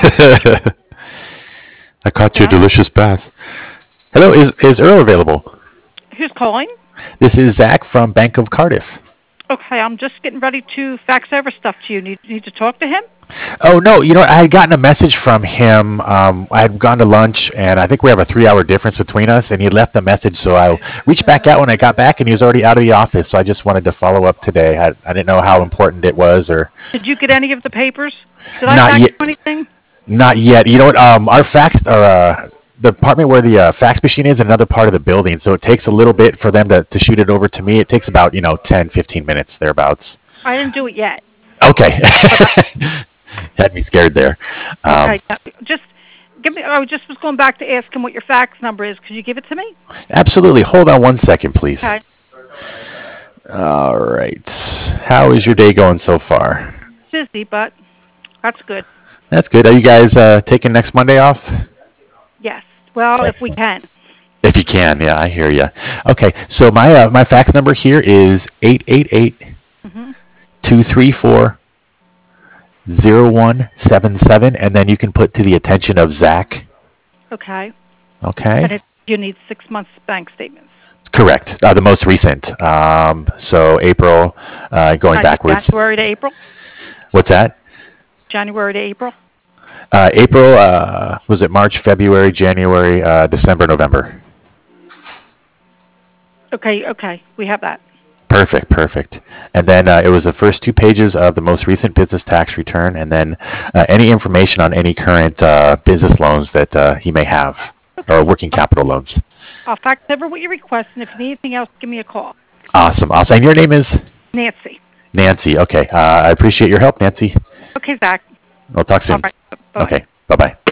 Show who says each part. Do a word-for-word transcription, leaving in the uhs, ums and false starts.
Speaker 1: I caught you a
Speaker 2: Yeah.
Speaker 1: delicious bath. Hello, is is Earl available?
Speaker 2: Who's calling?
Speaker 1: This is Zach from Bank of Cardiff.
Speaker 2: Okay, I'm just getting ready to fax over stuff to you. Need need to talk to him?
Speaker 1: Oh no, you know what? I had gotten a message from him. Um, I had gone to lunch, and I think we have a three-hour difference between us. And he left a message, so I reached back out when I got back, and he was already out of the office. So I just wanted to follow up today. I, I didn't know how important it was, or
Speaker 2: Did you get any of the papers? Did I
Speaker 1: not
Speaker 2: fax
Speaker 1: yet.
Speaker 2: you anything?
Speaker 1: Not yet. You know what? Um, our fax, or uh, the apartment where the uh, fax machine is, another part of the building. So it takes a little bit for them to, to shoot it over to me. It takes about you know ten, fifteen minutes thereabouts.
Speaker 2: I didn't do it yet.
Speaker 1: Okay.
Speaker 2: But I,
Speaker 1: Had me scared there. Um,
Speaker 2: okay, yeah, just give me. I just was going back to ask him what your fax number is. Could you give it to me?
Speaker 1: absolutely. Hold on one second, please.
Speaker 2: Okay.
Speaker 1: All right. How is your day going so far?
Speaker 2: Busy, but that's good.
Speaker 1: That's good. Are you guys uh, taking next Monday off?
Speaker 2: Yes. Well, if we
Speaker 1: Excellent.
Speaker 2: can.
Speaker 1: If you can, yeah, I hear you. Okay, so my uh, my fax number here is eight eight eight
Speaker 2: Hmm.
Speaker 1: two three four zero one seven seven, and then you can put to the attention of Zach.
Speaker 2: Okay. And
Speaker 1: Okay,
Speaker 2: it, you need six months bank statements.
Speaker 1: correct. Uh, the most recent. Um, so April, uh, going
Speaker 2: I need
Speaker 1: backwards.
Speaker 2: January to April.
Speaker 1: What's that?
Speaker 2: January to April.
Speaker 1: Uh, April, uh, was it March, February, January, uh, December, November?
Speaker 2: Okay. Okay. We have that.
Speaker 1: Perfect, perfect. And then uh, it was the first two pages of the most recent business tax return, and then uh, any information on any current uh, business loans that uh, he may have, or
Speaker 2: Okay.
Speaker 1: working
Speaker 2: I'll,
Speaker 1: capital loans.
Speaker 2: I'll fax over what you request, and if you need anything else, give me a call.
Speaker 1: Awesome, awesome. And your name is
Speaker 2: Nancy.
Speaker 1: Nancy. Okay, uh, I appreciate your help, Nancy.
Speaker 2: Okay, Zach.
Speaker 1: We'll talk
Speaker 2: All
Speaker 1: soon.
Speaker 2: right. Bye bye.
Speaker 1: Okay, bye bye.